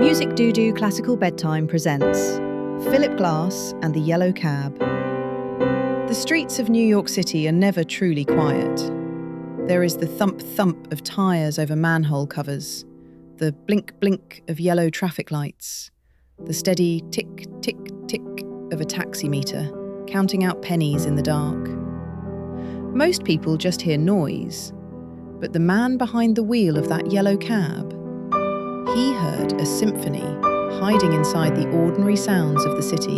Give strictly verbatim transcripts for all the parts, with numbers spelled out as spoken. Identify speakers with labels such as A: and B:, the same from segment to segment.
A: Music Doodoo Classical Bedtime presents Philip Glass and the Yellow Cab. The streets of New York City are never truly quiet. There is the thump-thump of tyres over manhole covers, the blink-blink of yellow traffic lights, the steady tick-tick-tick of a taximeter, counting out pennies in the dark. Most people just hear noise, but the man behind the wheel of that yellow cab, he heard a symphony hiding inside the ordinary sounds of the city.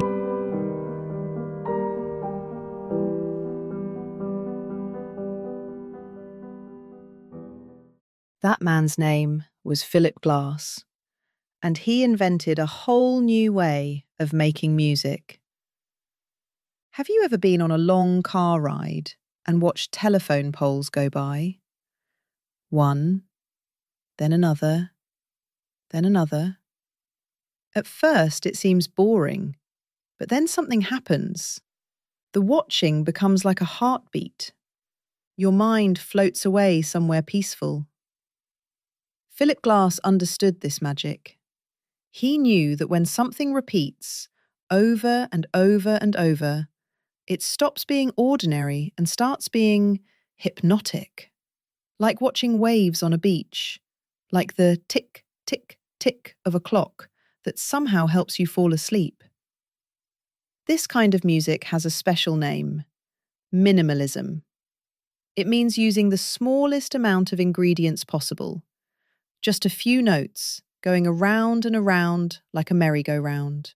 A: That man's name was Philip Glass, and he invented a whole new way of making music. Have you ever been on a long car ride and watched telephone poles go by? One, then another, then another. At first it seems boring, but then something happens. The watching becomes like a heartbeat. Your mind floats away somewhere peaceful. Philip Glass understood this magic. He knew that when something repeats over and over and over, it stops being ordinary and starts being hypnotic. Like watching waves on a beach, like the tick, tick, tick of a clock that somehow helps you fall asleep. This kind of music has a special name: minimalism. It means using the smallest amount of ingredients possible, just a few notes going around and around like a merry-go-round.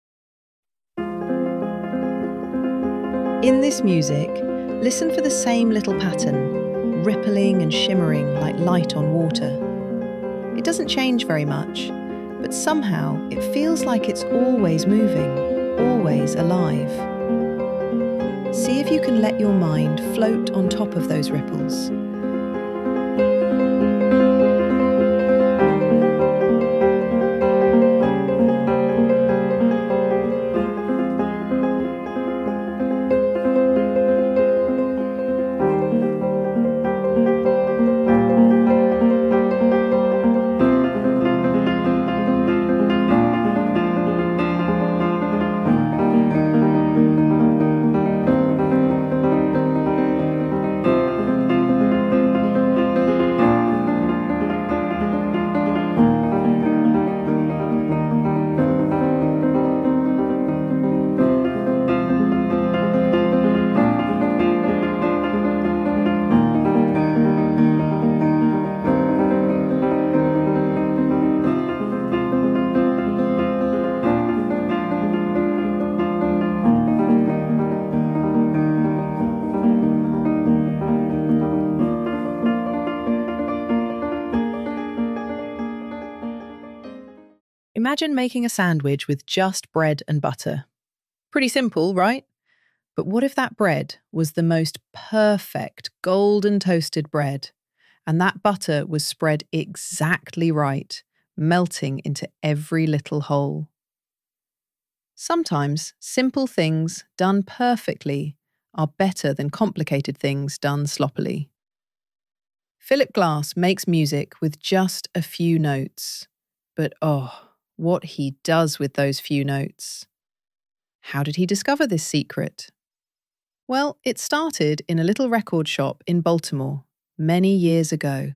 A: In this music, listen for the same little pattern, rippling and shimmering like light on water. It doesn't change very much, but somehow it feels like it's always moving, always alive. See if you can let your mind float on top of those ripples. Imagine making a sandwich with just bread and butter. Pretty simple, right? But what if that bread was the most perfect golden toasted bread, and that butter was spread exactly right, melting into every little hole? Sometimes simple things done perfectly are better than complicated things done sloppily. Philip Glass makes music with just a few notes, but oh, what he does with those few notes. How did he discover this secret? Well, it started in a little record shop in Baltimore many years ago.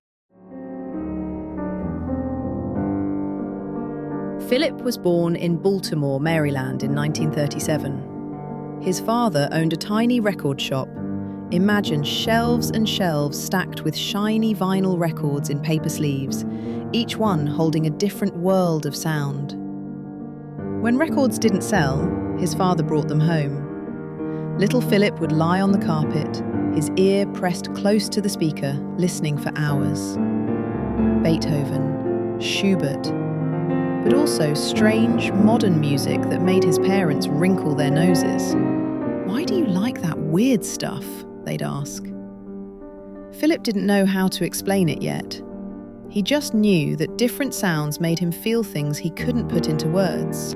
A: Philip was born in Baltimore, Maryland in nineteen thirty-seven. His father owned a tiny record shop. Imagine shelves and shelves stacked with shiny vinyl records in paper sleeves, each one holding a different world of sound. When records didn't sell, his father brought them home. Little Philip would lie on the carpet, his ear pressed close to the speaker, listening for hours. Beethoven, Schubert, but also strange, modern music that made his parents wrinkle their noses. "Why do you like that weird stuff?" they'd ask. Philip didn't know how to explain it yet. He just knew that different sounds made him feel things he couldn't put into words.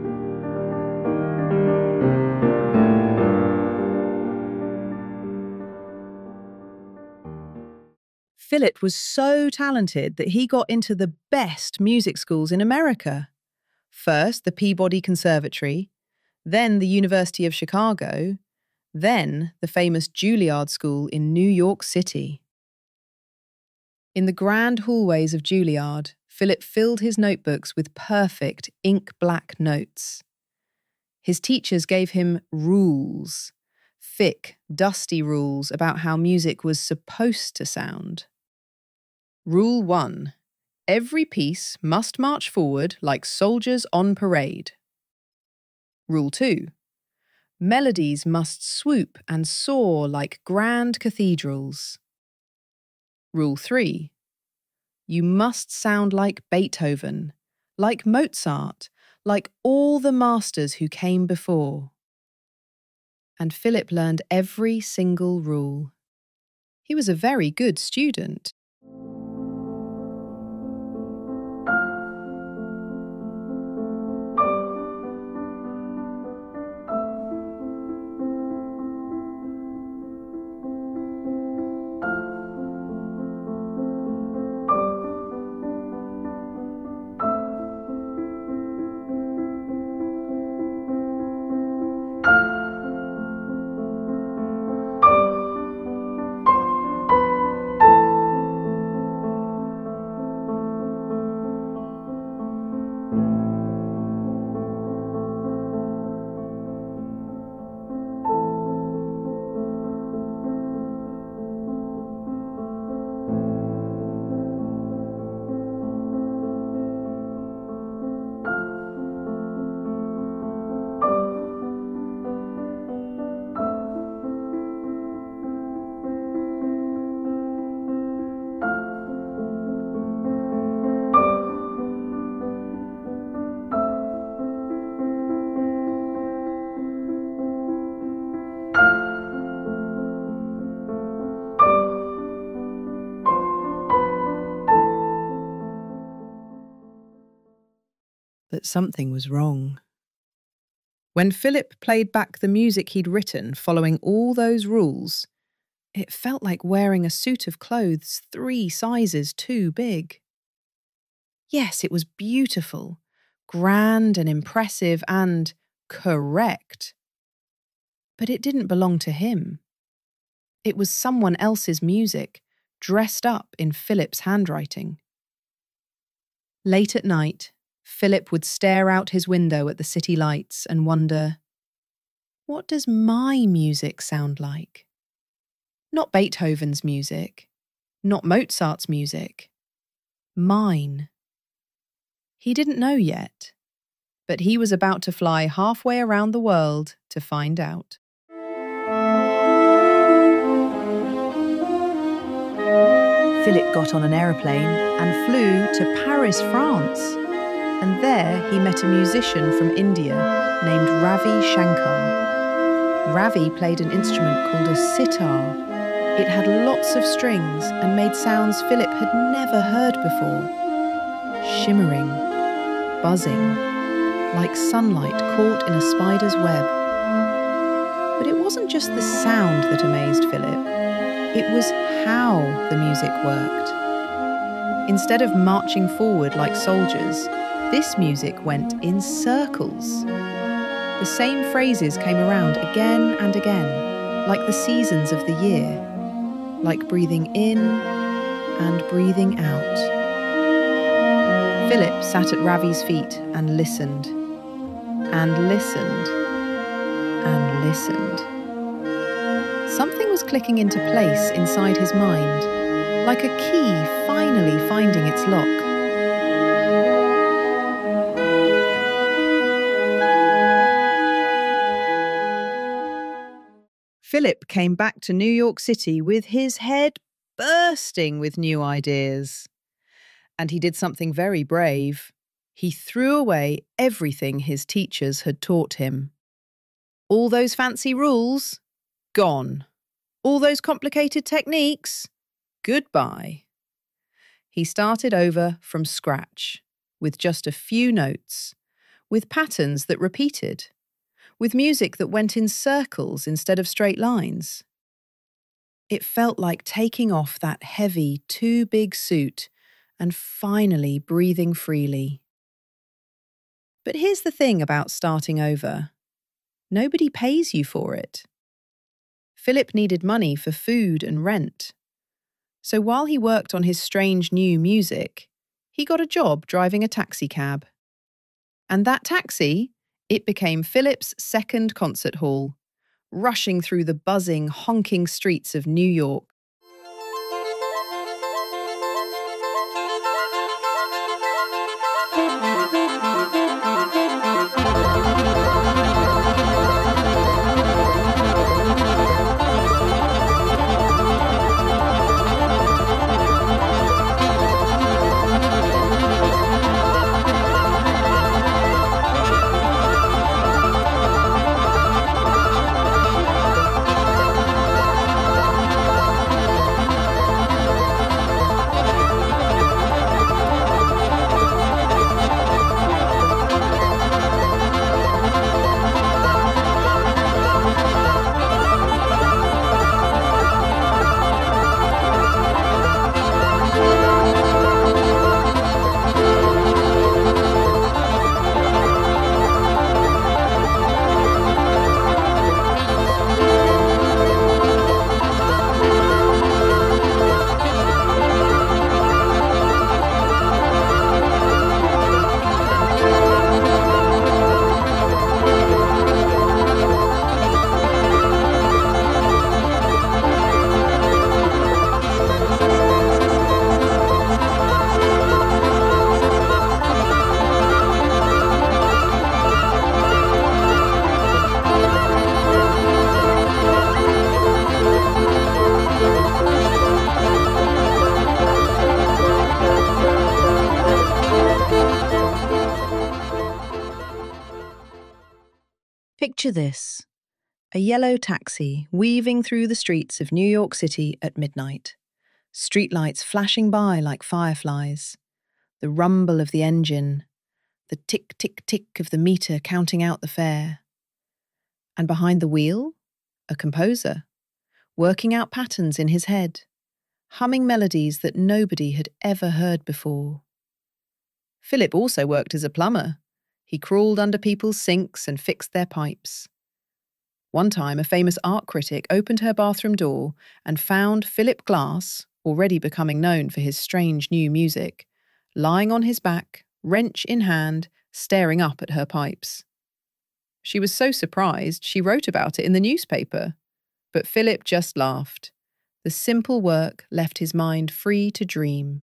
A: Philip was so talented that he got into the best music schools in America. First, the Peabody Conservatory, then the University of Chicago, then the famous Juilliard School in New York City. In the grand hallways of Juilliard, Philip filled his notebooks with perfect ink-black notes. His teachers gave him rules, thick, dusty rules about how music was supposed to sound. Rule one. Every piece must march forward like soldiers on parade. Rule two. Melodies must swoop and soar like grand cathedrals. Rule three. You must sound like Beethoven, like Mozart, like all the masters who came before. And Philip learned every single rule. He was a very good student. But something was wrong. When Philip played back the music he'd written following all those rules, it felt like wearing a suit of clothes three sizes too big. Yes, it was beautiful, grand and impressive and correct. But it didn't belong to him. It was someone else's music, dressed up in Philip's handwriting. Late at night, Philip would stare out his window at the city lights and wonder, what does my music sound like? Not Beethoven's music, not Mozart's music, mine. He didn't know yet, but he was about to fly halfway around the world to find out. Philip got on an aeroplane and flew to Paris, France. And there he met a musician from India named Ravi Shankar. Ravi played an instrument called a sitar. It had lots of strings and made sounds Philip had never heard before. Shimmering, buzzing, like sunlight caught in a spider's web. But it wasn't just the sound that amazed Philip. It was how the music worked. Instead of marching forward like soldiers, this music went in circles. The same phrases came around again and again, like the seasons of the year, like breathing in and breathing out. Philip sat at Ravi's feet and listened, and listened, and listened. Something was clicking into place inside his mind, like a key finally finding its lock. Philip came back to New York City with his head bursting with new ideas. And he did something very brave. He threw away everything his teachers had taught him. All those fancy rules? Gone. All those complicated techniques? Goodbye. He started over from scratch, with just a few notes, with patterns that repeated, with music that went in circles instead of straight lines. It felt like taking off that heavy, too big suit and finally breathing freely. But here's the thing about starting over. Nobody pays you for it. Philip needed money for food and rent. So while he worked on his strange new music, he got a job driving a taxi cab. And that taxi, it became Philip's second concert hall, rushing through the buzzing, honking streets of New York. Picture this, a yellow taxi weaving through the streets of New York City at midnight, streetlights flashing by like fireflies, the rumble of the engine, the tick-tick-tick of the meter counting out the fare. And behind the wheel, a composer, working out patterns in his head, humming melodies that nobody had ever heard before. Philip also worked as a plumber. He crawled under people's sinks and fixed their pipes. One time, a famous art critic opened her bathroom door and found Philip Glass, already becoming known for his strange new music, lying on his back, wrench in hand, staring up at her pipes. She was so surprised, she wrote about it in the newspaper. But Philip just laughed. The simple work left his mind free to dream.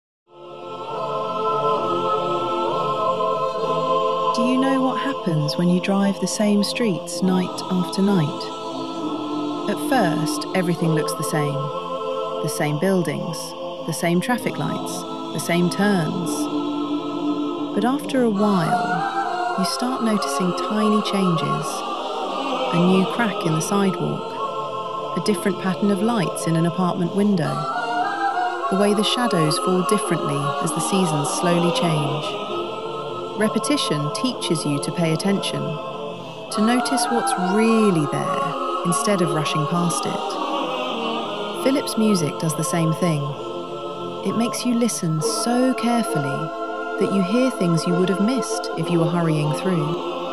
A: Do you know what happens when you drive the same streets night after night? At first, everything looks the same. The same buildings, the same traffic lights, the same turns. But after a while, you start noticing tiny changes. A new crack in the sidewalk, a different pattern of lights in an apartment window, the way the shadows fall differently as the seasons slowly change. Repetition teaches you to pay attention, to notice what's really there instead of rushing past it. Philip's music does the same thing. It makes you listen so carefully that you hear things you would have missed if you were hurrying through.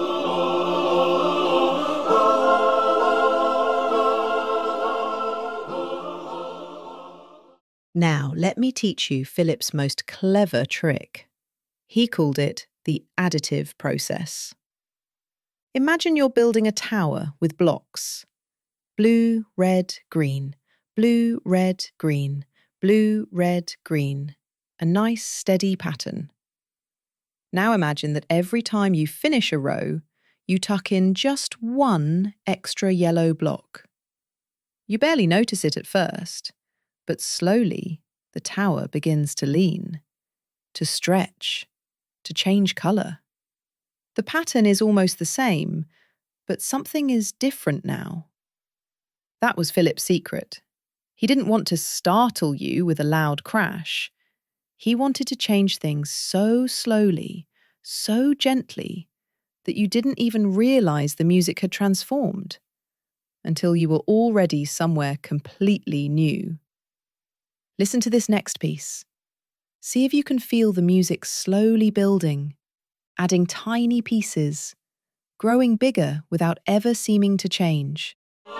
A: Now, let me teach you Philip's most clever trick. He called it the additive process. Imagine you're building a tower with blocks. Blue, red, green, blue, red, green, blue, red, green. A nice, steady pattern. Now imagine that every time you finish a row, you tuck in just one extra yellow block. You barely notice it at first, but slowly the tower begins to lean, to stretch, to change colour. The pattern is almost the same, but something is different now. That was Philip's secret. He didn't want to startle you with a loud crash. He wanted to change things so slowly, so gently, that you didn't even realise the music had transformed, until you were already somewhere completely new. Listen to this next piece. See if you can feel the music slowly building, adding tiny pieces, growing bigger without ever seeming to change.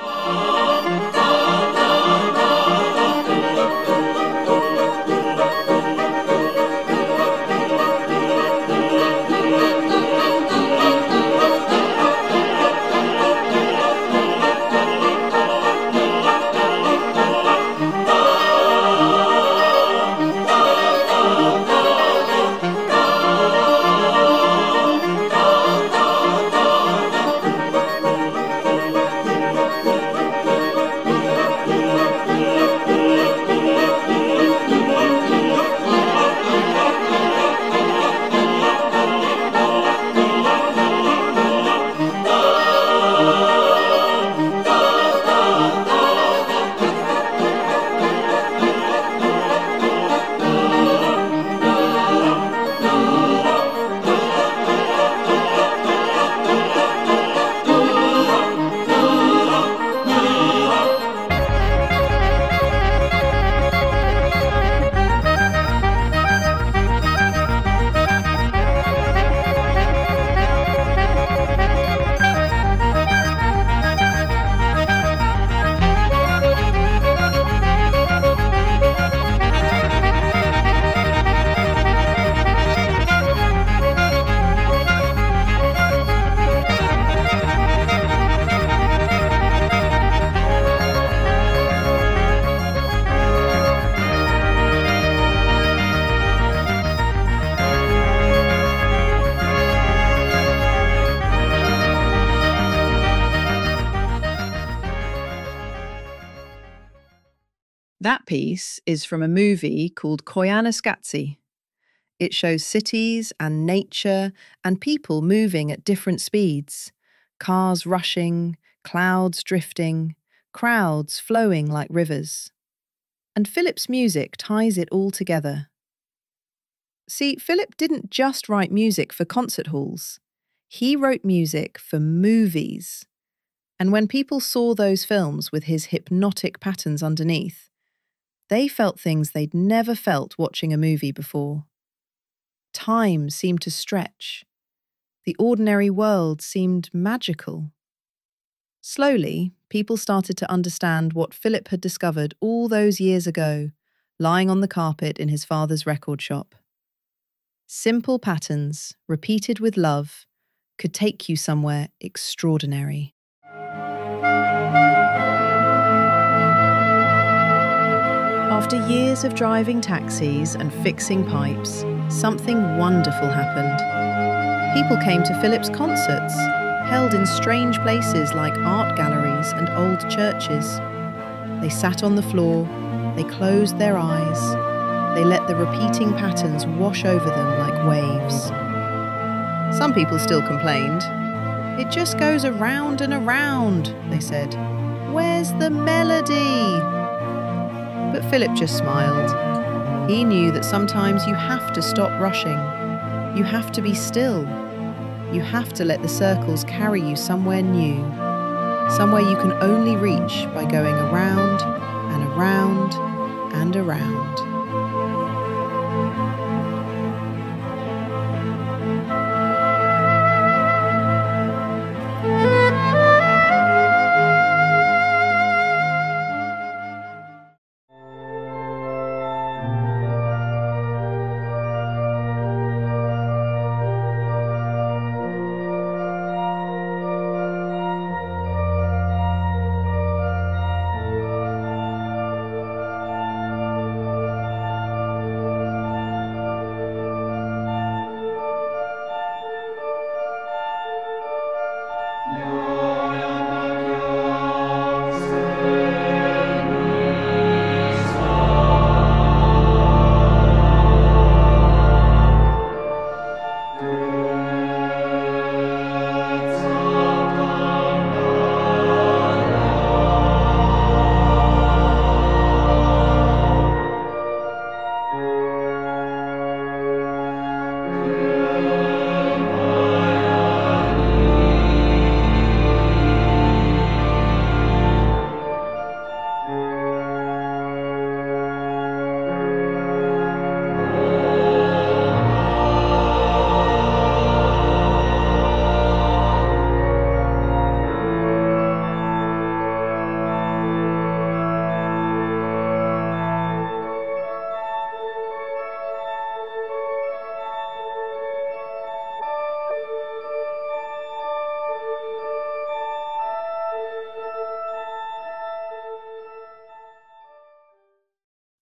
A: That piece is from a movie called Koyaanisqatsi. It shows cities and nature and people moving at different speeds, cars rushing, clouds drifting, crowds flowing like rivers. And Philip's music ties it all together. See, Philip didn't just write music for concert halls. He wrote music for movies. And when people saw those films with his hypnotic patterns underneath, they felt things they'd never felt watching a movie before. Time seemed to stretch. The ordinary world seemed magical. Slowly, people started to understand what Philip had discovered all those years ago, lying on the carpet in his father's record shop. Simple patterns, repeated with love, could take you somewhere extraordinary. After years of driving taxis and fixing pipes, something wonderful happened. People came to Philip's concerts, held in strange places like art galleries and old churches. They sat on the floor, they closed their eyes, they let the repeating patterns wash over them like waves. Some people still complained. "It just goes around and around," they said. "Where's the melody?" But Philip just smiled. He knew that sometimes you have to stop rushing. You have to be still. You have to let the circles carry you somewhere new, somewhere you can only reach by going around and around and around.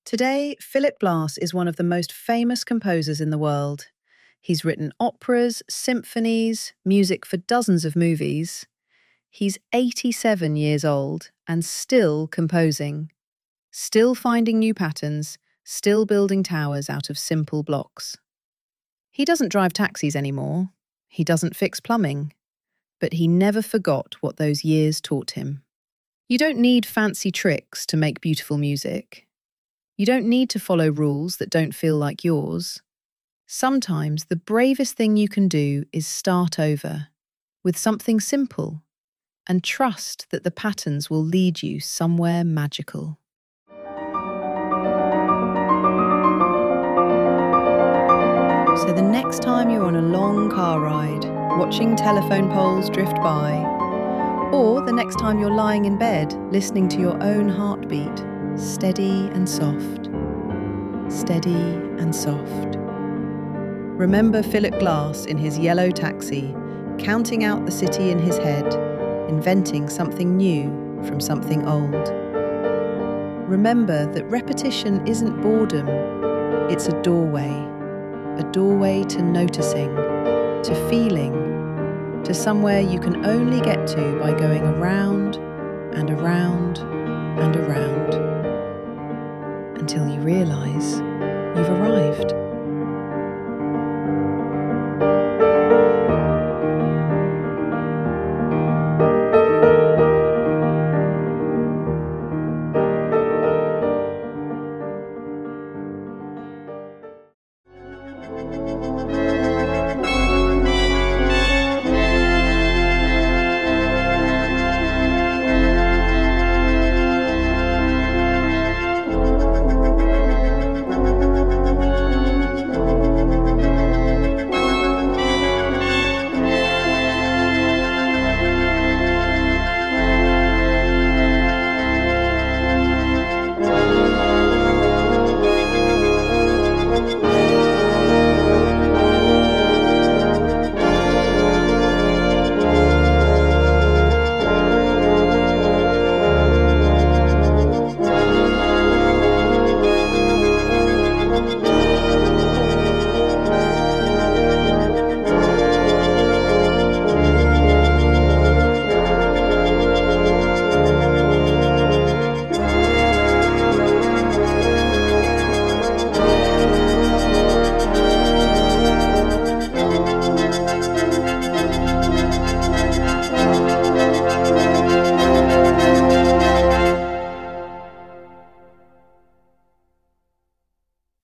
A: Today, Philip Glass is one of the most famous composers in the world. He's written operas, symphonies, music for dozens of movies. He's eighty-seven years old and still composing, still finding new patterns, still building towers out of simple blocks. He doesn't drive taxis anymore. He doesn't fix plumbing. But he never forgot what those years taught him. You don't need fancy tricks to make beautiful music. You don't need to follow rules that don't feel like yours. Sometimes the bravest thing you can do is start over with something simple and trust that the patterns will lead you somewhere magical. So the next time you're on a long car ride, watching telephone poles drift by, or the next time you're lying in bed, listening to your own heartbeat, steady and soft, steady and soft. Remember Philip Glass in his yellow taxi, counting out the city in his head, inventing something new from something old. Remember that repetition isn't boredom, it's a doorway, a doorway to noticing, to feeling, to somewhere you can only get to by going around and around and around until you realise you've arrived.